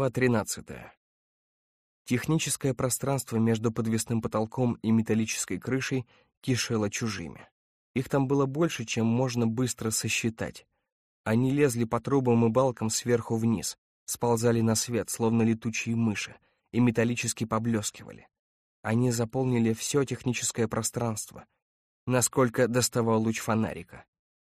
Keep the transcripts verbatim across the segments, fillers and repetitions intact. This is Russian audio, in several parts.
Глава тринадцатая. Техническое пространство между подвесным потолком и металлической крышей кишело чужими. Их там было больше, чем можно быстро сосчитать. Они лезли по трубам и балкам сверху вниз, сползали на свет, словно летучие мыши, и металлически поблескивали. Они заполнили все техническое пространство, насколько доставал луч фонарика.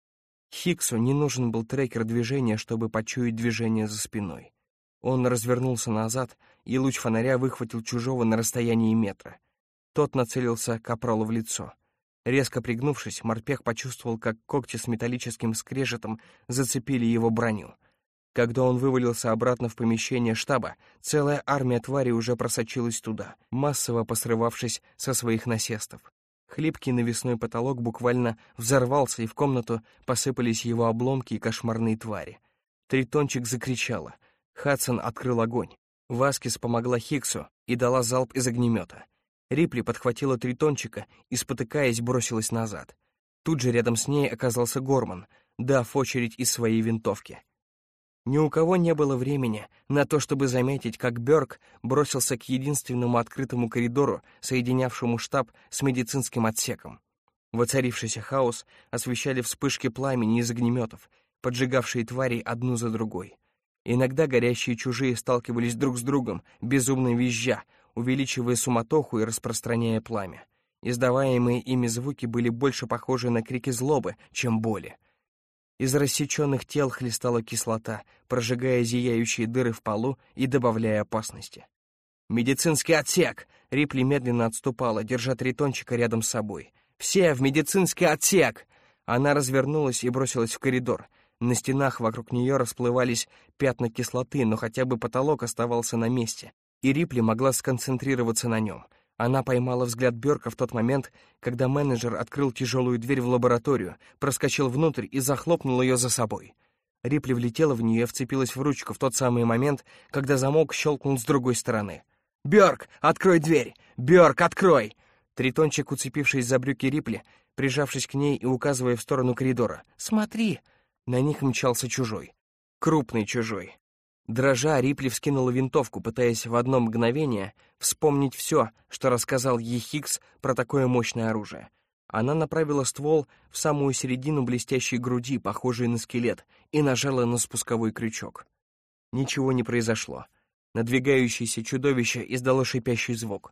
Хиггсу не нужен был трекер движения, чтобы почуять движение за спиной. Он развернулся назад, и луч фонаря выхватил чужого на расстоянии метра. Тот нацелился капралу в лицо. Резко пригнувшись, морпех почувствовал, как когти с металлическим скрежетом зацепили его броню. Когда он вывалился обратно в помещение штаба, целая армия тварей уже просочилась туда, массово посрывавшись со своих насестов. Хлипкий навесной потолок буквально взорвался, и в комнату посыпались его обломки и кошмарные твари. Тритончик закричала. Хадсон открыл огонь. Васкис помогла Хиггсу и дала залп из огнемета. Рипли подхватила Тритончика и, спотыкаясь, бросилась назад. Тут же рядом с ней оказался Горман, дав очередь из своей винтовки. Ни у кого не было времени на то, чтобы заметить, как Бёрк бросился к единственному открытому коридору, соединявшему штаб с медицинским отсеком. Воцарившийся хаос освещали вспышки пламени из огнеметов, поджигавшие тварей одну за другой. Иногда горящие чужие сталкивались друг с другом, безумно визжа, увеличивая суматоху и распространяя пламя. Издаваемые ими звуки были больше похожи на крики злобы, чем боли. Из рассеченных тел хлестала кислота, прожигая зияющие дыры в полу и добавляя опасности. «Медицинский отсек!» — Рипли медленно отступала, держа Тритончика рядом с собой. «Все в медицинский отсек!» Она развернулась и бросилась в коридор. На стенах вокруг нее расплывались пятна кислоты, но хотя бы потолок оставался на месте, и Рипли могла сконцентрироваться на нем. Она поймала взгляд Бёрка в тот момент, когда менеджер открыл тяжелую дверь в лабораторию, проскочил внутрь и захлопнул ее за собой. Рипли влетела в нее и вцепилась в ручку в тот самый момент, когда замок щелкнул с другой стороны. «Бёрк, открой дверь! Бёрк, открой!» Тритончик, уцепившись за брюки Рипли, прижавшись к ней и указывая в сторону коридора. «Смотри!» На них мчался чужой. Крупный чужой. Дрожа, Рипли вскинула винтовку, пытаясь в одно мгновение вспомнить все, что рассказал ей Хиггс про такое мощное оружие. Она направила ствол в самую середину блестящей груди, похожей на скелет, и нажала на спусковой крючок. Ничего не произошло. Надвигающееся чудовище издало шипящий звук.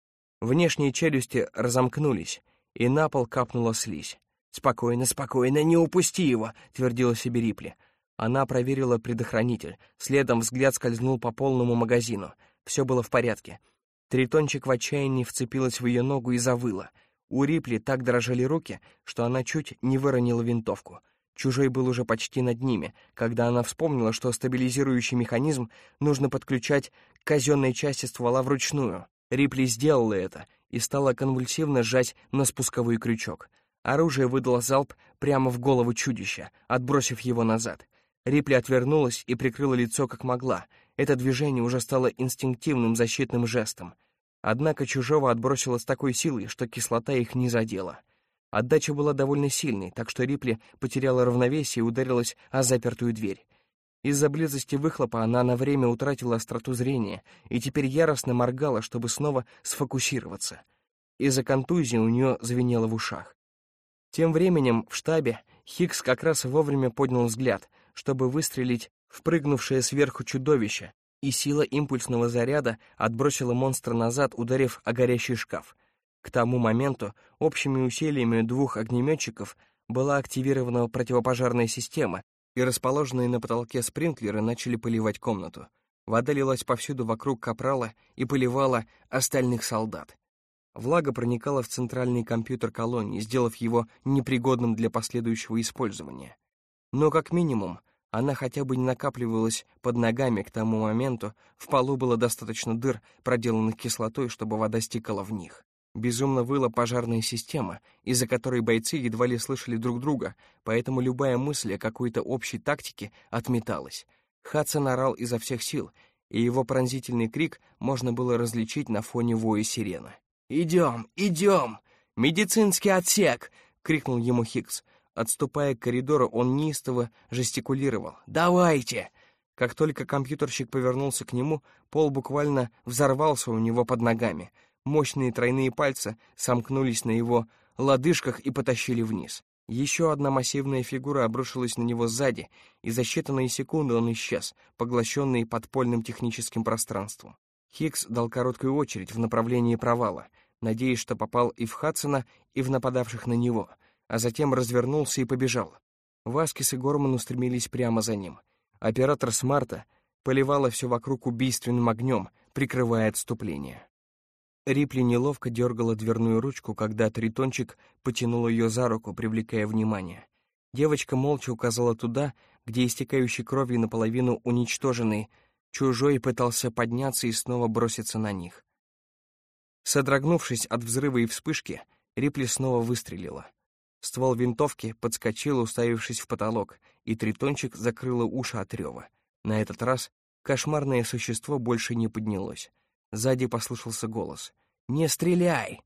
Внешние челюсти разомкнулись, и на пол капнула слизь. «Спокойно, спокойно, не упусти его!» — твердила себе Рипли. Она проверила предохранитель. Следом взгляд скользнул по полному магазину. Все было в порядке. Тритончик в отчаянии вцепилась в ее ногу и завыла. У Рипли так дрожали руки, что она чуть не выронила винтовку. Чужой был уже почти над ними, когда она вспомнила, что стабилизирующий механизм нужно подключать к казенной части ствола вручную. Рипли сделала это и стала конвульсивно сжать на спусковой крючок. Оружие выдало залп прямо в голову чудища, отбросив его назад. Рипли отвернулась и прикрыла лицо как могла. Это движение уже стало инстинктивным защитным жестом. Однако чужого отбросило с такой силой, что кислота их не задела. Отдача была довольно сильной, так что Рипли потеряла равновесие и ударилась о запертую дверь. Из-за близости выхлопа она на время утратила остроту зрения и теперь яростно моргала, чтобы снова сфокусироваться. Из-за контузии у нее звенело в ушах. Тем временем в штабе Хиггс как раз вовремя поднял взгляд, чтобы выстрелить в прыгнувшее сверху чудовище, и сила импульсного заряда отбросила монстра назад, ударив о горящий шкаф. К тому моменту общими усилиями двух огнеметчиков была активирована противопожарная система, и расположенные на потолке спринклеры начали поливать комнату. Вода лилась повсюду вокруг капрала и поливала остальных солдат. Влага проникала в центральный компьютер колонии, сделав его непригодным для последующего использования. Но, как минимум, она хотя бы не накапливалась под ногами к тому моменту, в полу было достаточно дыр, проделанных кислотой, чтобы вода стекала в них. Безумно выла пожарная система, из-за которой бойцы едва ли слышали друг друга, поэтому любая мысль о какой-то общей тактике отметалась. Хадсон орал изо всех сил, и его пронзительный крик можно было различить на фоне воя сирены. «Идем, идем! Медицинский отсек!» — крикнул ему Хиггс. Отступая к коридору, он неистово жестикулировал. «Давайте!» Как только компьютерщик повернулся к нему, пол буквально взорвался у него под ногами. Мощные тройные пальцы сомкнулись на его лодыжках и потащили вниз. Еще одна массивная фигура обрушилась на него сзади, и за считанные секунды он исчез, поглощенный подпольным техническим пространством. Хикс дал короткую очередь в направлении провала, надеясь, что попал и в Хадсона, и в нападавших на него, а затем развернулся и побежал. Васкис и Горман устремились прямо за ним. Оператор Смарта поливала все вокруг убийственным огнем, прикрывая отступление. Рипли неловко дергала дверную ручку, когда Тритончик потянул ее за руку, привлекая внимание. Девочка молча указала туда, где истекающий кровью наполовину уничтоженный чужой пытался подняться и снова броситься на них. Содрогнувшись от взрыва и вспышки, Рипли снова выстрелила. Ствол винтовки подскочил, уставившись в потолок, и Тритончик закрыла уши от рева. На этот раз кошмарное существо больше не поднялось. Сзади послышался голос. «Не стреляй!»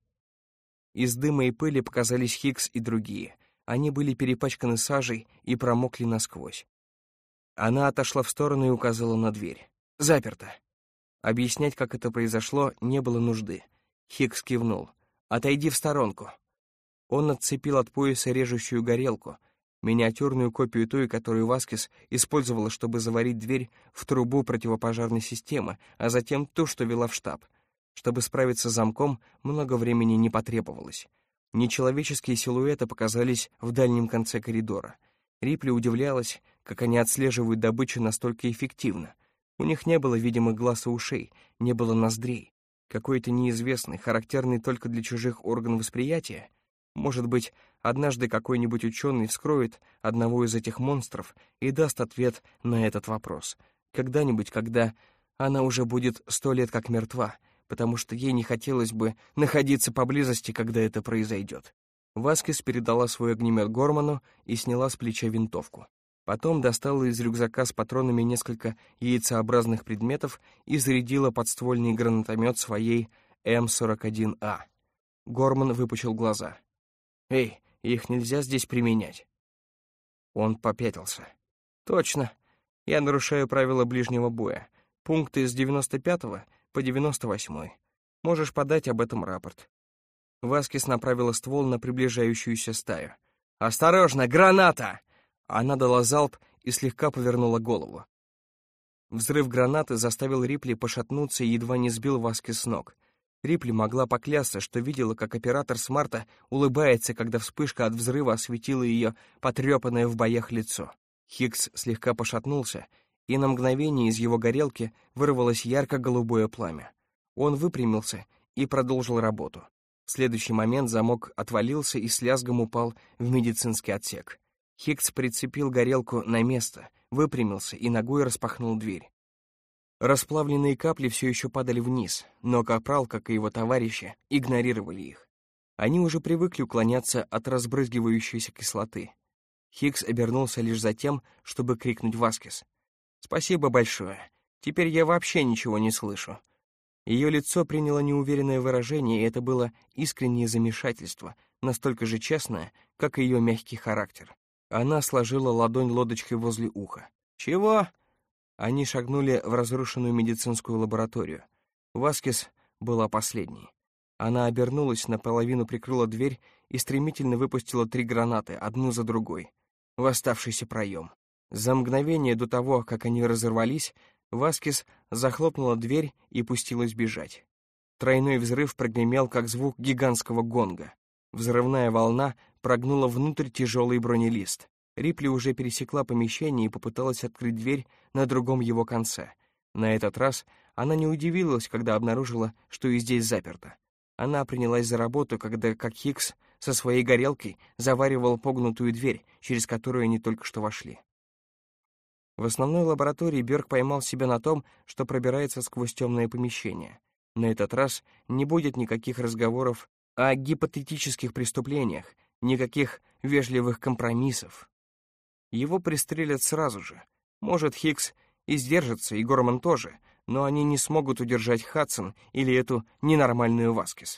Из дыма и пыли показались Хикс и другие. Они были перепачканы сажей и промокли насквозь. Она отошла в сторону и указала на дверь. «Заперто!» Объяснять, как это произошло, не было нужды. Хикс кивнул. «Отойди в сторонку!» Он отцепил от пояса режущую горелку, миниатюрную копию той, которую Васкис использовала, чтобы заварить дверь в трубу противопожарной системы, а затем ту, что вела в штаб. Чтобы справиться с замком, много времени не потребовалось. Нечеловеческие силуэты показались в дальнем конце коридора. Рипли удивлялась, как они отслеживают добычу настолько эффективно. У них не было видимых глаз и ушей, не было ноздрей. Какой-то неизвестный, характерный только для чужих орган восприятия. Может быть, однажды какой-нибудь ученый вскроет одного из этих монстров и даст ответ на этот вопрос. Когда-нибудь, когда она уже будет сто лет как мертва, потому что ей не хотелось бы находиться поблизости, когда это произойдет. Васкис передала свой огнемет Горману и сняла с плеча винтовку. Потом достала из рюкзака с патронами несколько яйцеобразных предметов и зарядила подствольный гранатомет своей эм сорок один а. Горман выпучил глаза. «Эй, их нельзя здесь применять». Он попятился. «Точно. Я нарушаю правила ближнего боя. Пункты с девяносто пятого по девяносто восьмой. Можешь подать об этом рапорт». Васкис направила ствол на приближающуюся стаю. «Осторожно, граната!» Она дала залп и слегка повернула голову. Взрыв гранаты заставил Рипли пошатнуться и едва не сбил Васкис с ног. Рипли могла поклясться, что видела, как оператор Смарта улыбается, когда вспышка от взрыва осветила ее потрепанное в боях лицо. Хикс слегка пошатнулся, и на мгновение из его горелки вырвалось ярко-голубое пламя. Он выпрямился и продолжил работу. В следующий момент замок отвалился и с лязгом упал в медицинский отсек. Хикс прицепил горелку на место, выпрямился и ногой распахнул дверь. Расплавленные капли все еще падали вниз, но Капрал, как и его товарищи, игнорировали их. Они уже привыкли уклоняться от разбрызгивающейся кислоты. Хикс обернулся лишь за тем, чтобы крикнуть Васкис. «Спасибо большое. Теперь я вообще ничего не слышу». Ее лицо приняло неуверенное выражение, и это было искреннее замешательство, настолько же честное, как и ее мягкий характер. Она сложила ладонь лодочкой возле уха. «Чего?» Они шагнули в разрушенную медицинскую лабораторию. Васкис была последней. Она обернулась, наполовину прикрыла дверь и стремительно выпустила три гранаты, одну за другой, в оставшийся проем. За мгновение до того, как они разорвались, Васкис захлопнула дверь и пустилась бежать. Тройной взрыв прогремел, как звук гигантского гонга. Взрывная волна прогнула внутрь тяжелый бронелист. Рипли уже пересекла помещение и попыталась открыть дверь на другом его конце. На этот раз она не удивилась, когда обнаружила, что и здесь заперто. Она принялась за работу, когда, как Хикс, со своей горелкой заваривал погнутую дверь, через которую они только что вошли. В основной лаборатории Бёрк поймал себя на том, что пробирается сквозь темное помещение. На этот раз не будет никаких разговоров о гипотетических преступлениях, никаких вежливых компромиссов. Его пристрелят сразу же. Может, Хикс и сдержится, и Горман тоже, но они не смогут удержать Хадсон или эту ненормальную Васкис.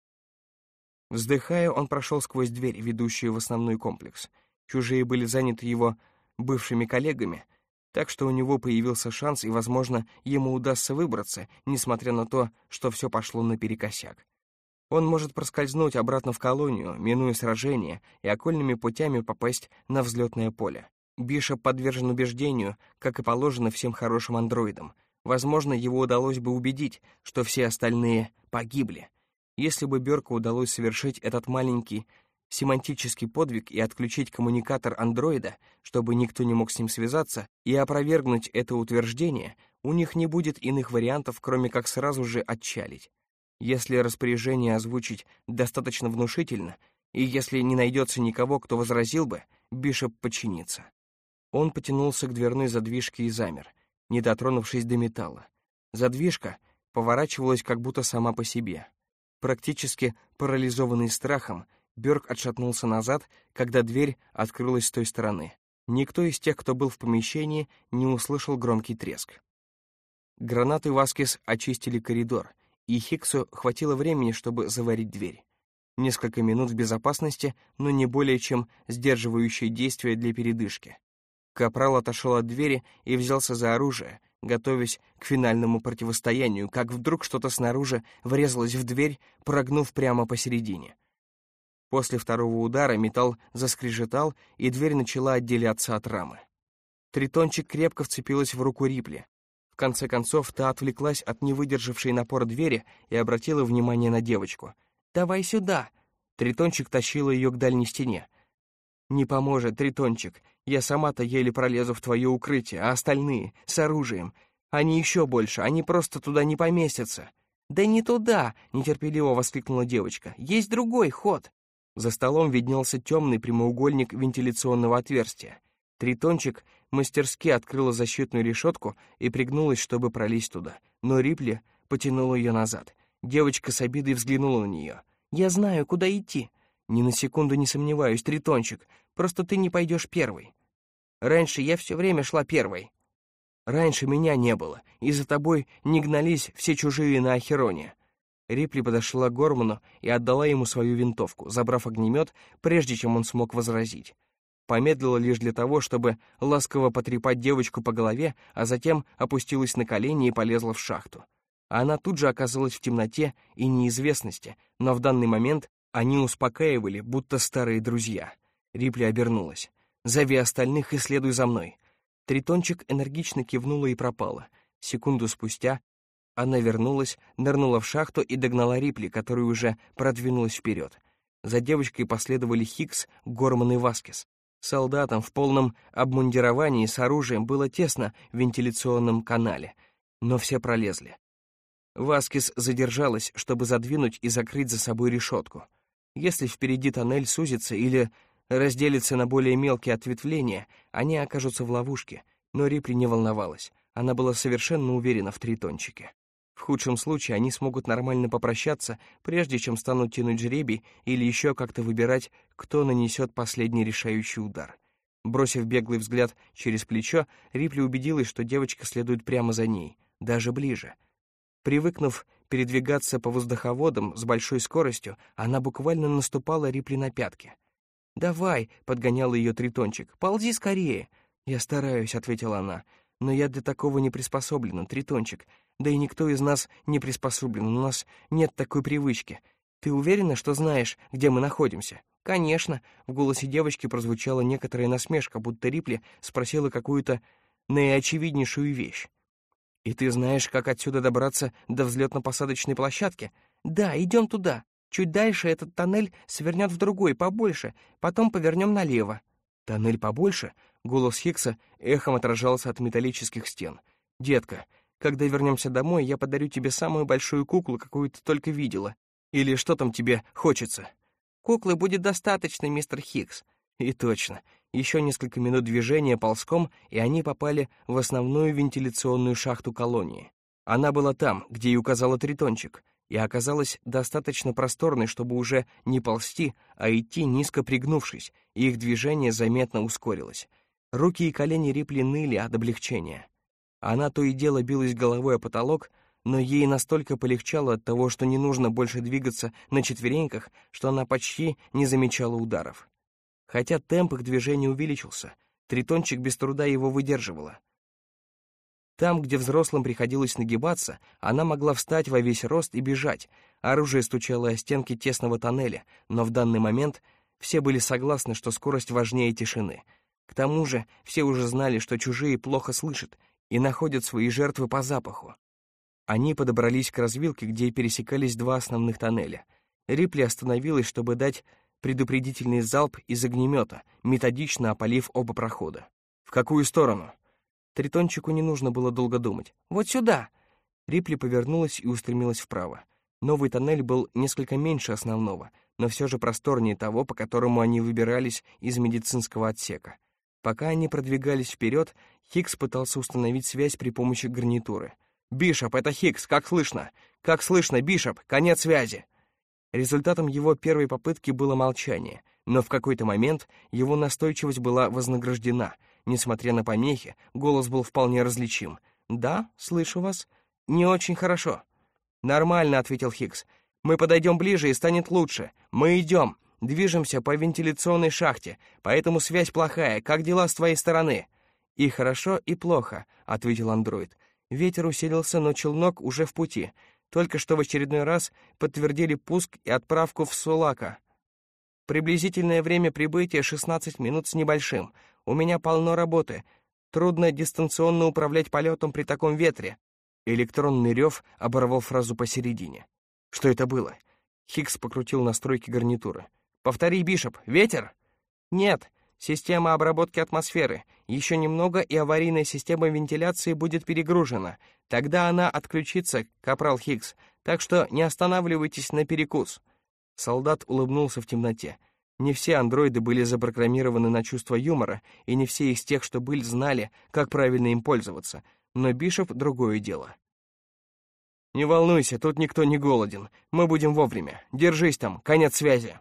Вздыхая, он прошел сквозь дверь, ведущую в основной комплекс. Чужие были заняты его бывшими коллегами, Так что у него появился шанс, и, возможно, ему удастся выбраться, несмотря на то, что все пошло наперекосяк. Он может проскользнуть обратно в колонию, минуя сражения, и окольными путями попасть на взлетное поле. Бишоп подвержен убеждению, как и положено всем хорошим андроидам. Возможно, его удалось бы убедить, что все остальные погибли. Если бы Бёрку удалось совершить этот маленький семантический подвиг и отключить коммуникатор андроида, чтобы никто не мог с ним связаться, и опровергнуть это утверждение, у них не будет иных вариантов, кроме как сразу же отчалить. Если распоряжение озвучить достаточно внушительно, и если не найдется никого, кто возразил бы, Бишоп подчинится. Он потянулся к дверной задвижке и замер, не дотронувшись до металла. Задвижка поворачивалась как будто сама по себе. Практически парализованный страхом, Бёрк отшатнулся назад, когда дверь открылась с той стороны. Никто из тех, кто был в помещении, не услышал громкий треск. Гранаты Васкес очистили коридор, и Хиксу хватило времени, чтобы заварить дверь. Несколько минут в безопасности, но не более чем сдерживающее действие для передышки. Капрал отошел от двери и взялся за оружие, готовясь к финальному противостоянию, как вдруг что-то снаружи врезалось в дверь, прогнув прямо посередине. После второго удара металл заскрежетал, и дверь начала отделяться от рамы. Тритончик крепко вцепилась в руку Рипли. В конце концов, та отвлеклась от невыдержавшей напора двери и обратила внимание на девочку. «Давай сюда!» Тритончик тащила ее к дальней стене. «Не поможет, Тритончик. Я сама-то еле пролезу в твое укрытие, а остальные — с оружием. Они еще больше, они просто туда не поместятся». «Да не туда!» — нетерпеливо воскликнула девочка. «Есть другой ход!» За столом виднелся темный прямоугольник вентиляционного отверстия. Тритончик мастерски открыла защитную решетку и пригнулась, чтобы пролезть туда, но Рипли потянула ее назад. Девочка с обидой взглянула на нее. «Я знаю, куда идти». «Ни на секунду не сомневаюсь, Тритончик, просто ты не пойдешь первой». «Раньше я все время шла первой». «Раньше меня не было, и за тобой не гнались все чужие на Ахероне». Рипли подошла к Горману и отдала ему свою винтовку, забрав огнемет, прежде чем он смог возразить. Помедлила лишь для того, чтобы ласково потрепать девочку по голове, а затем опустилась на колени и полезла в шахту. Она тут же оказалась в темноте и неизвестности, но в данный момент они успокаивали, будто старые друзья. Рипли обернулась. «Зови остальных и следуй за мной». Тритончик энергично кивнула и пропала. Секунду спустя она вернулась, нырнула в шахту и догнала Рипли, которая уже продвинулась вперед. За девочкой последовали Хикс, Горман и Васкес. Солдатам в полном обмундировании с оружием было тесно в вентиляционном канале, но все пролезли. Васкес задержалась, чтобы задвинуть и закрыть за собой решетку. Если впереди тоннель сузится или разделится на более мелкие ответвления, они окажутся в ловушке, но Рипли не волновалась. Она была совершенно уверена в Тритончике. В худшем случае они смогут нормально попрощаться, прежде чем станут тянуть жребий или еще как-то выбирать, кто нанесет последний решающий удар. Бросив беглый взгляд через плечо, Рипли убедилась, что девочка следует прямо за ней, даже ближе. Привыкнув передвигаться по воздуховодам с большой скоростью, она буквально наступала Рипли на пятки. «Давай», — подгонял ее Тритончик, — «ползи скорее». «Я стараюсь», — ответила она, — «но я для такого не приспособлена, Тритончик. Да и никто из нас не приспособлен, у нас нет такой привычки. Ты уверена, что знаешь, где мы находимся?» «Конечно», — в голосе девочки прозвучала некоторая насмешка, будто Рипли спросила какую-то наиочевиднейшую вещь. «И ты знаешь, как отсюда добраться до взлетно-посадочной площадки?» «Да, идем туда. Чуть дальше этот тоннель свернет в другой, побольше, потом повернем налево». «Тоннель побольше?» — голос Хикса эхом отражался от металлических стен. «Детка, когда вернемся домой, я подарю тебе самую большую куклу, какую ты только видела. Или что там тебе хочется?» «Куклы будет достаточно, мистер Хикс». И точно. Еще несколько минут движения ползком, и они попали в основную вентиляционную шахту колонии. Она была там, где и указала Тритончик, и оказалась достаточно просторной, чтобы уже не ползти, а идти низко пригнувшись, и их движение заметно ускорилось. Руки и колени Рипли ныли от облегчения. Она то и дело билась головой о потолок, но ей настолько полегчало от того, что не нужно больше двигаться на четвереньках, что она почти не замечала ударов. Хотя темп их движения увеличился, Тритончик без труда его выдерживала. Там, где взрослым приходилось нагибаться, она могла встать во весь рост и бежать. Оружие стучало о стенки тесного тоннеля, но в данный момент все были согласны, что скорость важнее тишины. К тому же все уже знали, что чужие плохо слышат и находят свои жертвы по запаху. Они подобрались к развилке, где пересекались два основных тоннеля. Рипли остановилась, чтобы дать предупредительный залп из огнемета, методично опалив оба прохода. «В какую сторону?» Тритончику не нужно было долго думать. «Вот сюда!» Рипли повернулась и устремилась вправо. Новый тоннель был несколько меньше основного, но все же просторнее того, по которому они выбирались из медицинского отсека. Пока они продвигались вперед, Хикс пытался установить связь при помощи гарнитуры. «Бишоп, это Хикс, как слышно? Как слышно, Бишоп? Конец связи!» Результатом его первой попытки было молчание, но в какой-то момент его настойчивость была вознаграждена. Несмотря на помехи, голос был вполне различим. «Да, слышу вас. Не очень хорошо». «Нормально», — ответил Хикс. «Мы подойдем ближе, и станет лучше. Мы идем. Движемся по вентиляционной шахте, поэтому связь плохая. Как дела с твоей стороны?» «И хорошо, и плохо», — ответил андроид. Ветер усилился, но челнок уже в пути. Только что в очередной раз подтвердили пуск и отправку в Сулака. Приблизительное время прибытия шестнадцать минут с небольшим. У меня полно работы. Трудно дистанционно управлять полетом при таком ветре. Электронный рев оборвал фразу посередине. Что это было? Хикс покрутил настройки гарнитуры. «Повтори, Бишоп, ветер?» «Нет, система обработки атмосферы. Еще немного, и аварийная система вентиляции будет перегружена. Тогда она отключится, капрал Хикс, так что не останавливайтесь на перекус». Солдат улыбнулся в темноте. Не все андроиды были запрограммированы на чувство юмора, и не все из тех, что были, знали, как правильно им пользоваться. Но Бишоп — другое дело. «Не волнуйся, тут никто не голоден. Мы будем вовремя. Держись там, конец связи».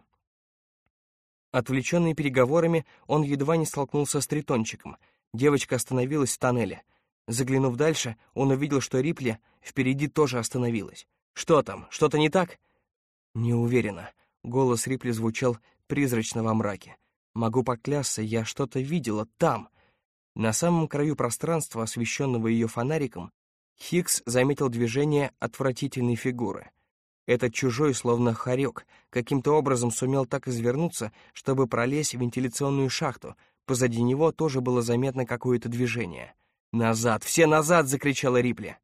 Отвлеченный переговорами, он едва не столкнулся с Тритончиком. Девочка остановилась в тоннеле. Заглянув дальше, он увидел, что Рипли впереди тоже остановилась. «Что там? Что-то не так?» «Не уверена». Голос Рипли звучал призрачно во мраке. «Могу поклясться, я что-то видела там». На самом краю пространства, освещенного ее фонариком, Хикс заметил движение отвратительной фигуры. Этот чужой, словно хорек, каким-то образом сумел так извернуться, чтобы пролезть в вентиляционную шахту. Позади него тоже было заметно какое-то движение. «Назад! Все назад!» — закричала Рипли.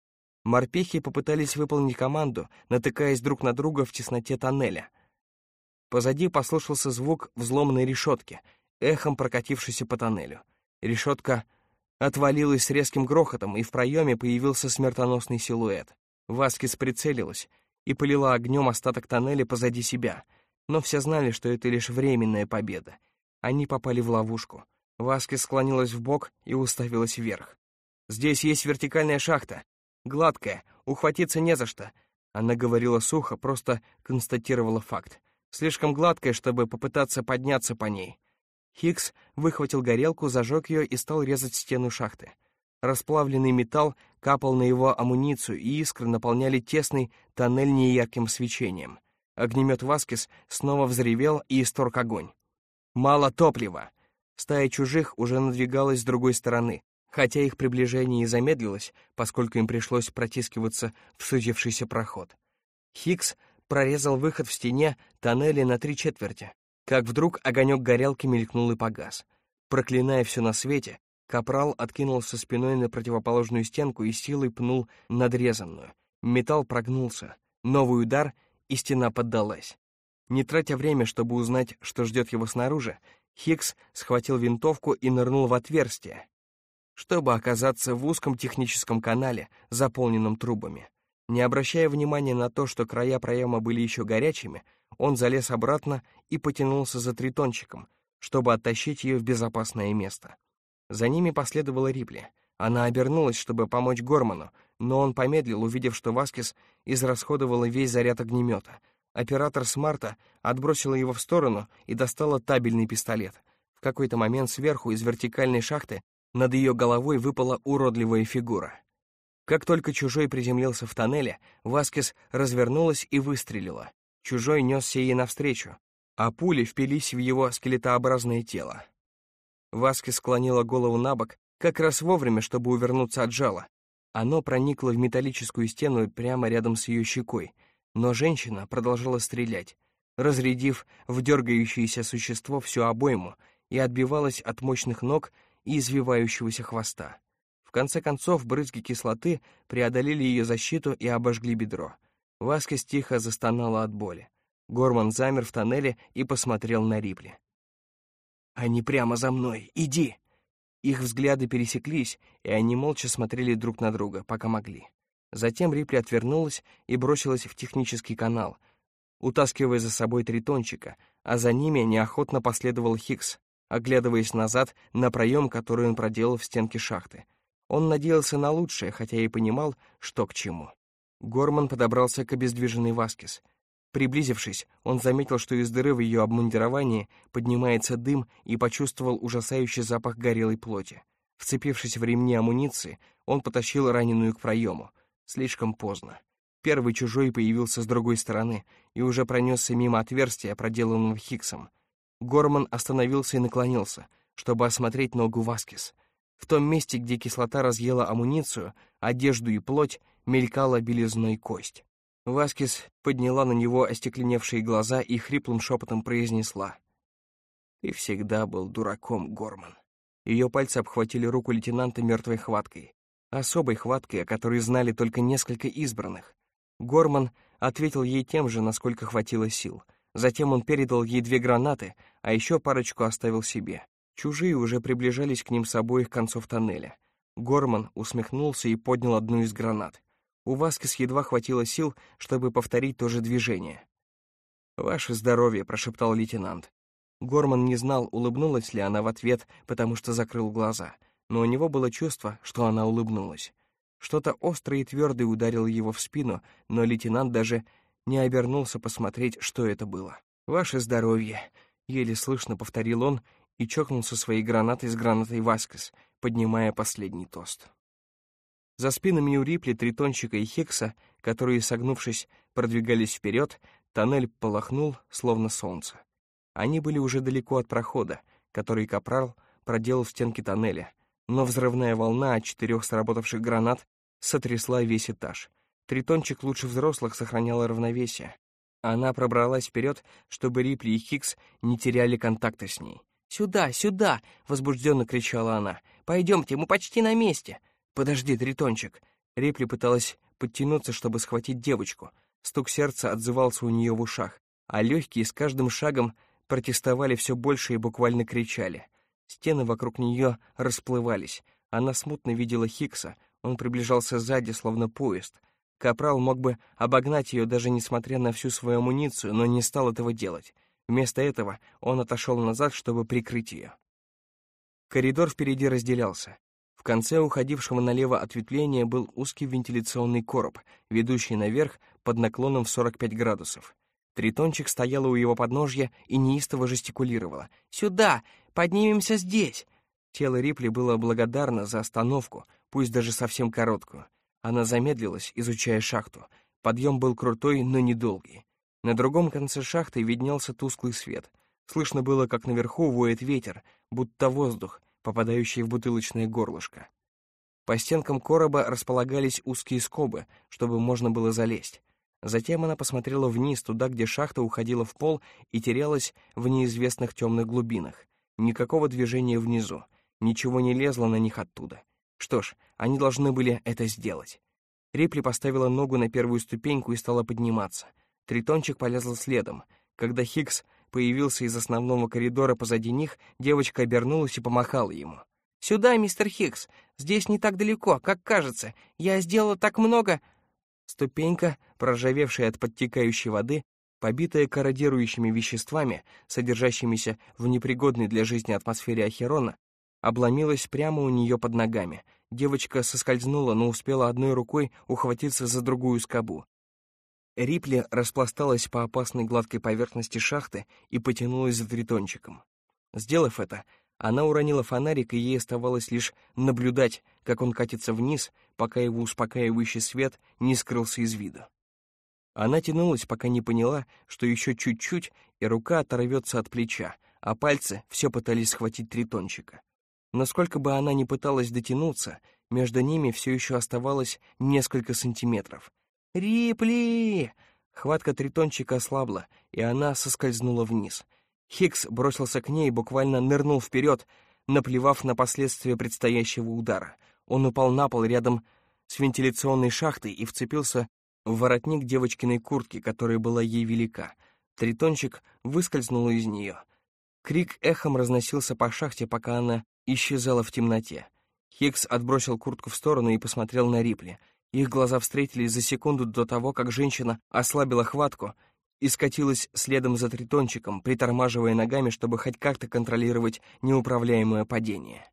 Морпехи попытались выполнить команду, натыкаясь друг на друга в тесноте тоннеля. Позади послышался звук взломанной решетки, эхом прокатившейся по тоннелю. Решетка отвалилась с резким грохотом, и в проеме появился смертоносный силуэт. Васкис прицелилась и полила огнем остаток тоннеля позади себя, но все знали, что это лишь временная победа. Они попали в ловушку. Васкис склонилась вбок и уставилась вверх. «Здесь есть вертикальная шахта. Гладкая, ухватиться не за что». Она говорила сухо, просто констатировала факт. Слишком гладкая, чтобы попытаться подняться по ней. Хикс выхватил горелку, зажег ее и стал резать стену шахты. Расплавленный металл капал на его амуницию, и искры наполняли тесный тоннель неярким свечением. Огнемет Васкис снова взревел и исторг огонь. «Мало топлива!» Стая чужих уже надвигалась с другой стороны, хотя их приближение и замедлилось, поскольку им пришлось протискиваться в сузившийся проход. Хикс прорезал выход в стене тоннеля на три четверти, как вдруг огонек горелки мелькнул и погас. Проклиная все на свете, капрал откинулся спиной на противоположную стенку и силой пнул надрезанную. Металл прогнулся. Новый удар, и стена поддалась. Не тратя время, чтобы узнать, что ждет его снаружи, Хикс схватил винтовку и нырнул в отверстие, чтобы оказаться в узком техническом канале, заполненном трубами. Не обращая внимания на то, что края проема были еще горячими, он залез обратно и потянулся за Тритончиком, чтобы оттащить ее в безопасное место. За ними последовала Рипли. Она обернулась, чтобы помочь Горману, но он помедлил, увидев, что Васкис израсходовала весь заряд огнемета. Оператор Смарта отбросила его в сторону и достала табельный пистолет. В какой-то момент сверху из вертикальной шахты над ее головой выпала уродливая фигура. Как только чужой приземлился в тоннеле, Васкис развернулась и выстрелила. Чужой несся ей навстречу, а пули впились в его скелетообразное тело. Васкис склонила голову на бок, как раз вовремя, чтобы увернуться от жала. Оно проникло в металлическую стену прямо рядом с ее щекой, но женщина продолжала стрелять, разрядив в дергающееся существо всю обойму, и отбивалась от мощных ног и извивающегося хвоста. В конце концов, брызги кислоты преодолели ее защиту и обожгли бедро. Васкес тихо застонала от боли. Горман замер в тоннеле и посмотрел на Рипли. «Они прямо за мной! Иди!» Их взгляды пересеклись, и они молча смотрели друг на друга, пока могли. Затем Рипли отвернулась и бросилась в технический канал, утаскивая за собой тритончика, а за ними неохотно последовал Хикс, оглядываясь назад на проем, который он проделал в стенке шахты. Он надеялся на лучшее, хотя и понимал, что к чему. Горман подобрался к обездвиженной Васкес. Приблизившись, он заметил, что из дыры в ее обмундировании поднимается дым, и почувствовал ужасающий запах горелой плоти. Вцепившись в ремни амуниции, он потащил раненую к проему. Слишком поздно. Первый чужой появился с другой стороны и уже пронесся мимо отверстия, проделанного Хиксом. Горман остановился и наклонился, чтобы осмотреть ногу Васкес. В том месте, где кислота разъела амуницию, одежду и плоть, мелькала белизной кость. Васкес подняла на него остекленевшие глаза и хриплым шепотом произнесла: «Ты всегда был дураком, Горман». Ее пальцы обхватили руку лейтенанта мертвой хваткой, особой хваткой, о которой знали только несколько избранных. Горман ответил ей тем же, насколько хватило сил. Затем он передал ей две гранаты, а еще парочку оставил себе. Чужие уже приближались к ним с обоих концов тоннеля. Горман усмехнулся и поднял одну из гранат. У Васкес едва хватило сил, чтобы повторить то же движение. «Ваше здоровье», — прошептал лейтенант. Горман не знал, улыбнулась ли она в ответ, потому что закрыл глаза, но у него было чувство, что она улыбнулась. Что-то острое и твердое ударило его в спину, но лейтенант даже не обернулся посмотреть, что это было. «Ваше здоровье», — еле слышно повторил он и чокнулся своей гранатой с гранатой Васкес, поднимая последний тост. За спинами у Рипли, Тритончика и Хикса, которые, согнувшись, продвигались вперед, тоннель полыхнул, словно солнце. Они были уже далеко от прохода, который капрал проделал в стенке тоннеля, но взрывная волна от четырех сработавших гранат сотрясла весь этаж. Тритончик лучше взрослых сохраняла равновесие. Она пробралась вперед, чтобы Рипли и Хикс не теряли контакта с ней. «Сюда, сюда!» — возбужденно кричала она. «Пойдемте, мы почти на месте!» «Подожди, Тритончик!» Рипли пыталась подтянуться, чтобы схватить девочку. Стук сердца отзывался у нее в ушах, а легкие с каждым шагом протестовали все больше и буквально кричали. Стены вокруг нее расплывались. Она смутно видела Хикса, он приближался сзади, словно поезд. Капрал мог бы обогнать ее, даже несмотря на всю свою амуницию, но не стал этого делать. Вместо этого он отошел назад, чтобы прикрыть ее. Коридор впереди разделялся. В конце уходившего налево ответвления был узкий вентиляционный короб, ведущий наверх под наклоном в сорок пять градусов. Тритончик стояла у его подножья и неистово жестикулировала. «Сюда! Поднимемся здесь!» Тело Рипли было благодарно за остановку, пусть даже совсем короткую. Она замедлилась, изучая шахту. Подъем был крутой, но недолгий. На другом конце шахты виднелся тусклый свет. Слышно было, как наверху воет ветер, будто воздух, попадающий в бутылочное горлышко. По стенкам короба располагались узкие скобы, чтобы можно было залезть. Затем она посмотрела вниз, туда, где шахта уходила в пол и терялась в неизвестных темных глубинах. Никакого движения внизу, ничего не лезло на них оттуда. Что ж, они должны были это сделать. Рипли поставила ногу на первую ступеньку и стала подниматься. Тритончик полезла следом. Когда Хикс появился из основного коридора позади них, девочка обернулась и помахала ему. «Сюда, мистер Хикс! Здесь не так далеко, как кажется. Я сделала так много...» Ступенька, проржавевшая от подтекающей воды, побитая корродирующими веществами, содержащимися в непригодной для жизни атмосфере Ахерона, обломилась прямо у нее под ногами. Девочка соскользнула, но успела одной рукой ухватиться за другую скобу. Рипли распласталась по опасной гладкой поверхности шахты и потянулась за Тритончиком. Сделав это, она уронила фонарик, и ей оставалось лишь наблюдать, как он катится вниз, пока его успокаивающий свет не скрылся из вида. Она тянулась, пока не поняла, что еще чуть-чуть, и рука оторвется от плеча, а пальцы все пытались схватить Тритончика. Но сколько бы она ни пыталась дотянуться, между ними все еще оставалось несколько сантиметров. «Рипли!» Хватка тритончика ослабла, и она соскользнула вниз. Хикс бросился к ней и буквально нырнул вперед, наплевав на последствия предстоящего удара. Он упал на пол рядом с вентиляционной шахтой и вцепился в воротник девочкиной куртки, которая была ей велика. Тритончик выскользнул из нее. Крик эхом разносился по шахте, пока она исчезала в темноте. Хикс отбросил куртку в сторону и посмотрел на Рипли. Их глаза встретились за секунду до того, как женщина ослабила хватку и скатилась следом за тритончиком, притормаживая ногами, чтобы хоть как-то контролировать неуправляемое падение.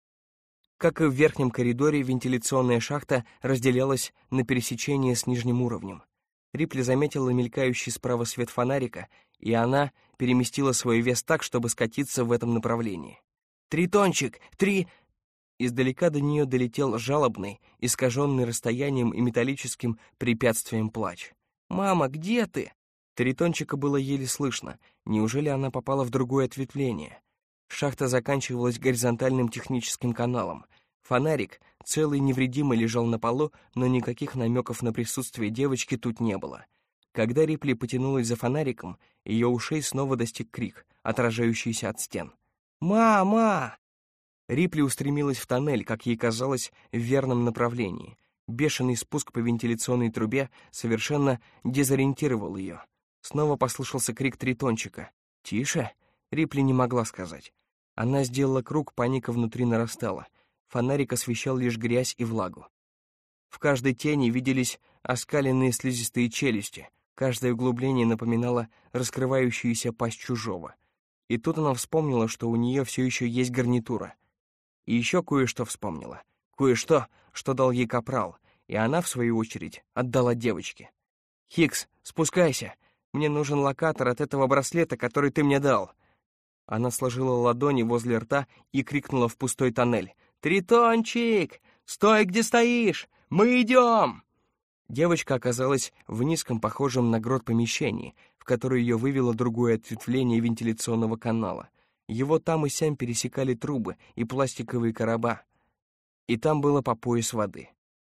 Как и в верхнем коридоре, вентиляционная шахта разделялась на пересечение с нижним уровнем. Рипли заметила мелькающий справа свет фонарика, и она переместила свой вес так, чтобы скатиться в этом направлении. «Тритончик! Три...» Издалека до нее долетел жалобный, искаженный расстоянием и металлическим препятствием плач. «Мама, где ты?» Тритончика было еле слышно. Неужели она попала в другое ответвление? Шахта заканчивалась горизонтальным техническим каналом. Фонарик, целый невредимый, лежал на полу, но никаких намеков на присутствие девочки тут не было. Когда Рипли потянулась за фонариком, ее ушей снова достиг крик, отражающийся от стен. «Мама!» Рипли устремилась в тоннель, как ей казалось, в верном направлении. Бешеный спуск по вентиляционной трубе совершенно дезориентировал ее. Снова послышался крик тритончика. «Тише!» Рипли не могла сказать. Она сделала круг, паника внутри нарастала. Фонарик освещал лишь грязь и влагу. В каждой тени виделись оскаленные слизистые челюсти. Каждое углубление напоминало раскрывающуюся пасть чужого. И тут она вспомнила, что у нее все еще есть гарнитура. И еще кое-что вспомнила. Кое-что, что дал ей капрал, и она, в свою очередь, отдала девочке. «Хикс, спускайся! Мне нужен локатор от этого браслета, который ты мне дал!» Она сложила ладони возле рта и крикнула в пустой тоннель. «Тритончик! Стой, где стоишь! Мы идем!» Девочка оказалась в низком, похожем на грот помещении, в которое ее вывело другое ответвление вентиляционного канала. Его там и сям пересекали трубы и пластиковые короба, и там было по пояс воды.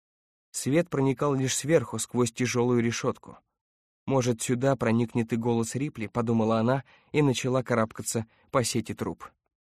Свет проникал лишь сверху, сквозь тяжелую решетку. «Может, сюда проникнет и голос Рипли», — подумала она и начала карабкаться по сети труб.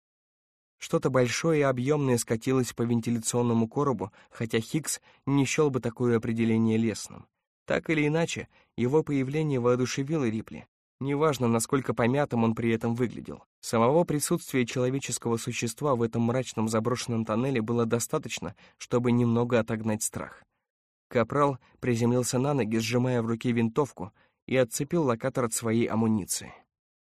Что-то большое и объемное скатилось по вентиляционному коробу, хотя Хикс не счел бы такое определение лестным. Так или иначе, его появление воодушевило Рипли. Неважно, насколько помятым он при этом выглядел. Самого присутствия человеческого существа в этом мрачном заброшенном тоннеле было достаточно, чтобы немного отогнать страх. Капрал приземлился на ноги, сжимая в руке винтовку, и отцепил локатор от своей амуниции.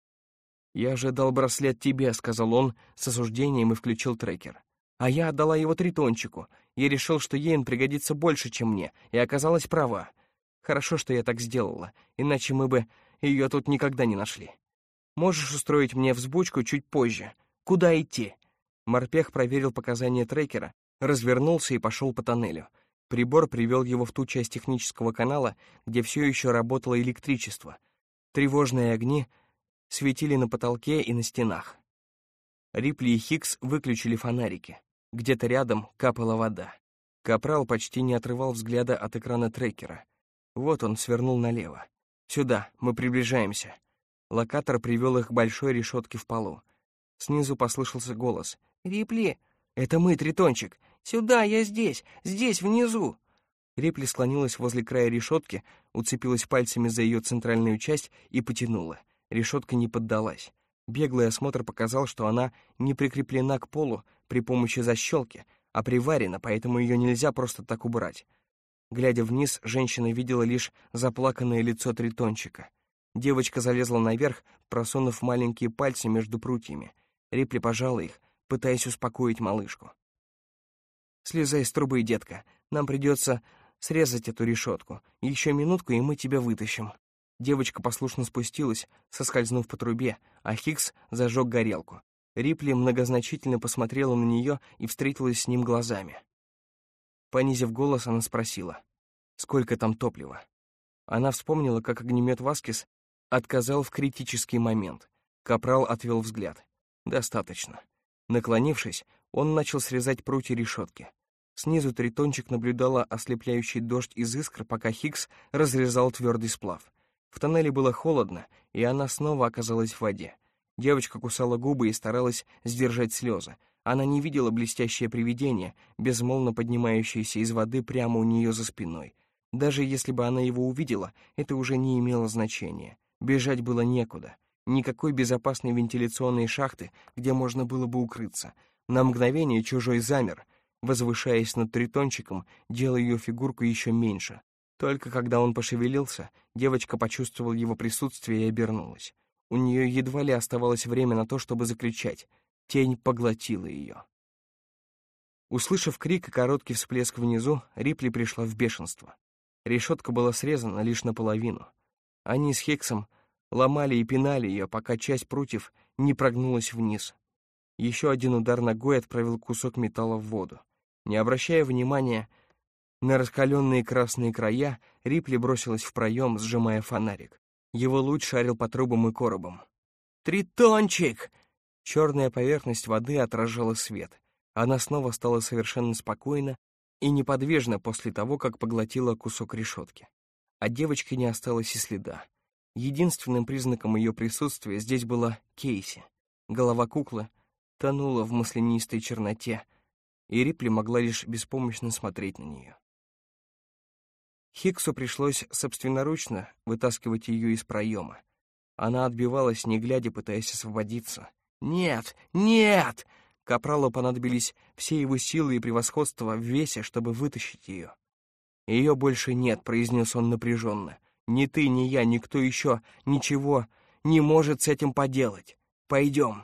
«Я же дал браслет тебе», — сказал он с осуждением и включил трекер. «А я отдала его тритончику. Я решил, что ей он пригодится больше, чем мне, и оказалась права. Хорошо, что я так сделала, иначе мы бы ее тут никогда не нашли. Можешь устроить мне взбучку чуть позже. Куда идти?» Морпех проверил показания трекера, развернулся и пошел по тоннелю. Прибор привел его в ту часть технического канала, где все еще работало электричество. Тревожные огни светили на потолке и на стенах. Рипли и Хикс выключили фонарики. Где-то рядом капала вода. Капрал почти не отрывал взгляда от экрана трекера. Вот он свернул налево. «Сюда, мы приближаемся». Локатор привел их к большой решетке в полу. Снизу послышался голос. «Рипли, это мы, Тритончик! Сюда, я здесь! Здесь, внизу!» Рипли склонилась возле края решетки, уцепилась пальцами за ее центральную часть и потянула. Решетка не поддалась. Беглый осмотр показал, что она не прикреплена к полу при помощи защелки, а приварена, поэтому ее нельзя просто так убрать. Глядя вниз, женщина видела лишь заплаканное лицо Тритончика. Девочка залезла наверх, просунув маленькие пальцы между прутьями. Рипли пожала их, пытаясь успокоить малышку. «Слезай с трубы, детка. Нам придется срезать эту решетку. Еще минутку, и мы тебя вытащим». Девочка послушно спустилась, соскользнув по трубе, а Хикс зажег горелку. Рипли многозначительно посмотрела на нее и встретилась с ним глазами. Понизив голос, она спросила, сколько там топлива. Она вспомнила, как огнемет Васкис отказал в критический момент. Капрал отвел взгляд. «Достаточно». Наклонившись, Он начал срезать прутья решетки. Снизу Тритончик наблюдала ослепляющий дождь из искр, пока Хикс разрезал твердый сплав. В тоннеле было холодно, и она снова оказалась в воде. Девочка кусала губы и старалась сдержать слезы. Она не видела блестящее привидение, безмолвно поднимающееся из воды прямо у нее за спиной. Даже если бы она его увидела, это уже не имело значения. Бежать было некуда. Никакой безопасной вентиляционной шахты, где можно было бы укрыться. На мгновение чужой замер, возвышаясь над Тритончиком, делая ее фигурку еще меньше. Только когда он пошевелился, девочка почувствовала его присутствие и обернулась. У нее едва ли оставалось время на то, чтобы закричать. Тень поглотила ее. Услышав крик и короткий всплеск внизу, Рипли пришла в бешенство. Решетка была срезана лишь наполовину. Они с Хиксом ломали и пинали ее, пока часть прутьев не прогнулась вниз. Еще один удар ногой отправил кусок металла в воду. Не обращая внимания на раскаленные красные края, Рипли бросилась в проем, сжимая фонарик. Его луч шарил по трубам и коробам. «Тритончик!» Черная поверхность воды отражала свет. Она снова стала совершенно спокойна и неподвижна после того, как поглотила кусок решетки. От девочки не осталось и следа. Единственным признаком ее присутствия здесь была Кейси. Голова куклы тонула в маслянистой черноте, и Рипли могла лишь беспомощно смотреть на нее. Хиксу пришлось собственноручно вытаскивать ее из проема. Она отбивалась, не глядя, пытаясь освободиться. «Нет! Нет!» Капралу понадобились все его силы и превосходство в весе, чтобы вытащить ее. «Ее больше нет», — произнес он напряженно. «Ни ты, ни я, никто еще ничего не может с этим поделать. Пойдем».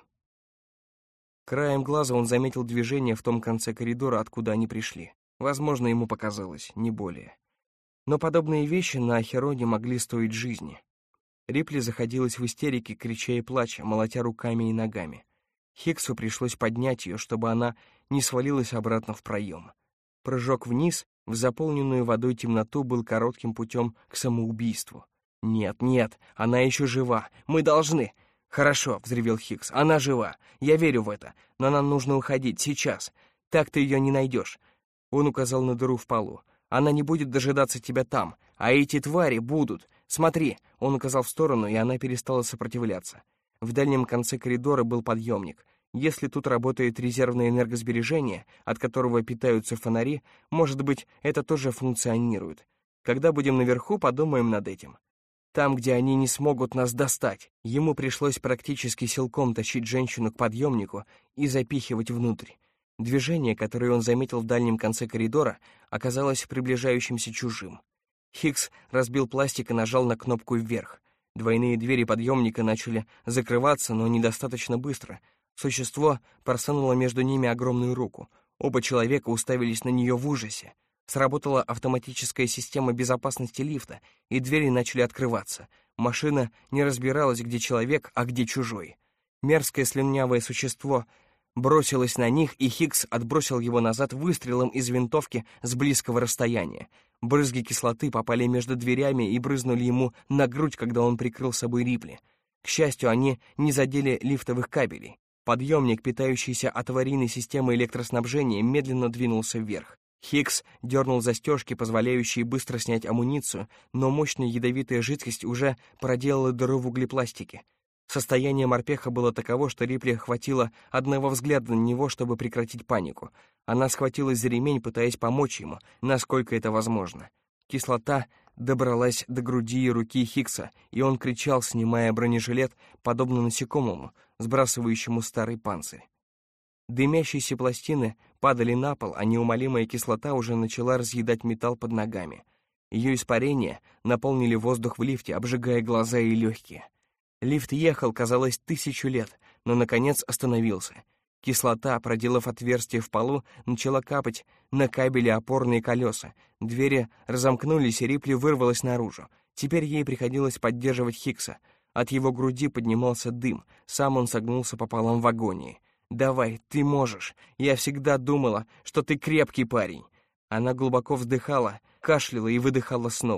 Краем глаза он заметил движение в том конце коридора, откуда они пришли. Возможно, ему показалось, не более. Но подобные вещи на Ахероне могли стоить жизни. Рипли заходилась в истерике, крича и плача, молотя руками и ногами. Хиксу пришлось поднять ее, чтобы она не свалилась обратно в проем. Прыжок вниз, в заполненную водой темноту, был коротким путем к самоубийству. «Нет, нет, она еще жива, мы должны...» «Хорошо», — взревел Хикс, — «она жива, я верю в это, но нам нужно уходить, сейчас. Так ты ее не найдешь». Он указал на дыру в полу. «Она не будет дожидаться тебя там, а эти твари будут. Смотри», — он указал в сторону, и она перестала сопротивляться. В дальнем конце коридора был подъемник. Если тут работает резервное энергосбережение, от которого питаются фонари, может быть, это тоже функционирует. Когда будем наверху, подумаем над этим. Там, где они не смогут нас достать. Ему пришлось практически силком тащить женщину к подъемнику и запихивать внутрь. Движение, которое он заметил в дальнем конце коридора, оказалось приближающимся чужим. Хикс разбил пластик и нажал на кнопку вверх. Двойные двери подъемника начали закрываться, но недостаточно быстро. Существо просунуло между ними огромную руку. Оба человека уставились на нее в ужасе. Сработала автоматическая система безопасности лифта, и двери начали открываться. Машина не разбиралась, где человек, а где чужой. Мерзкое слюнявое существо бросилось на них, и Хикс отбросил его назад выстрелом из винтовки с близкого расстояния. Брызги кислоты попали между дверями и брызнули ему на грудь, когда он прикрыл собой Рипли. К счастью, они не задели лифтовых кабелей. Подъемник, питающийся от аварийной системы электроснабжения, медленно двинулся вверх. Хикс дернул застежки, позволяющие быстро снять амуницию, но мощная ядовитая жидкость уже проделала дыру в углепластике. Состояние морпеха было таково, что Рипли хватило одного взгляда на него, чтобы прекратить панику. Она схватилась за ремень, пытаясь помочь ему, насколько это возможно. Кислота добралась до груди и руки Хикса, и он кричал, снимая бронежилет, подобно насекомому, сбрасывающему старый панцирь. Дымящиеся пластины падали на пол, а неумолимая кислота уже начала разъедать металл под ногами. Ее испарения наполнили воздух в лифте, обжигая глаза и легкие. Лифт ехал, казалось, тысячу лет, но, наконец, остановился. Кислота, проделав отверстие в полу, начала капать на кабели опорные колеса. Двери разомкнулись, и Рипли вырвалась наружу. Теперь ей приходилось поддерживать Хикса. От его груди поднимался дым, сам он согнулся пополам в агонии. «Давай, ты можешь. Я всегда думала, что ты крепкий парень». Она глубоко вздыхала, кашляла и выдыхала снова.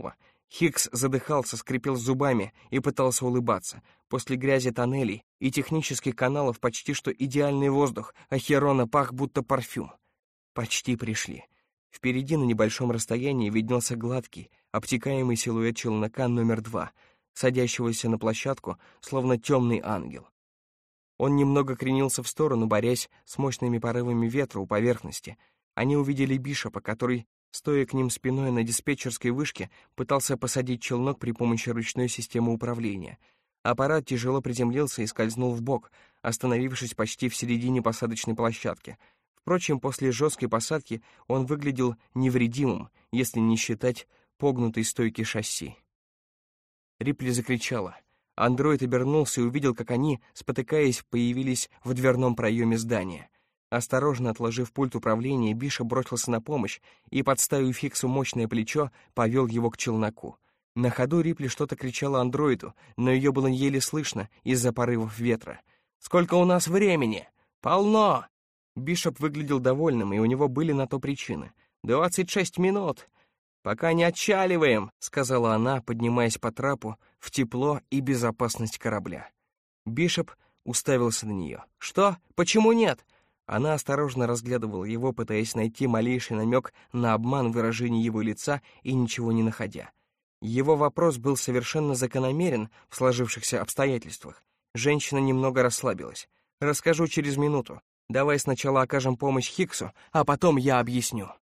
Хикс задыхался, скрипел зубами и пытался улыбаться. После грязи тоннелей и технических каналов почти что идеальный воздух, а Херона пах будто парфюм. Почти пришли. Впереди на небольшом расстоянии виднелся гладкий, обтекаемый силуэт челнока номер два, садящегося на площадку, словно темный ангел. Он немного кренился в сторону, борясь с мощными порывами ветра у поверхности. Они увидели Бишопа, который, стоя к ним спиной на диспетчерской вышке, пытался посадить челнок при помощи ручной системы управления. Аппарат тяжело приземлился и скользнул вбок, остановившись почти в середине посадочной площадки. Впрочем, после жесткой посадки он выглядел невредимым, если не считать погнутой стойки шасси. Рипли закричала. Андроид обернулся и увидел, как они, спотыкаясь, появились в дверном проеме здания. Осторожно отложив пульт управления, Бишоп бросился на помощь и, подставив Хиксу мощное плечо, повел его к челноку. На ходу Рипли что-то кричала андроиду, но ее было еле слышно из-за порывов ветра. «Сколько у нас времени?» «Полно!» Бишоп выглядел довольным, и у него были на то причины. «Двадцать шесть минут!» «Пока не отчаливаем», — сказала она, поднимаясь по трапу в тепло и безопасность корабля. Бишоп уставился на нее. «Что? Почему нет?» Она осторожно разглядывала его, пытаясь найти малейший намек на обман в выражении его лица и ничего не находя. Его вопрос был совершенно закономерен в сложившихся обстоятельствах. Женщина немного расслабилась. «Расскажу через минуту. Давай сначала окажем помощь Хиксу, а потом я объясню».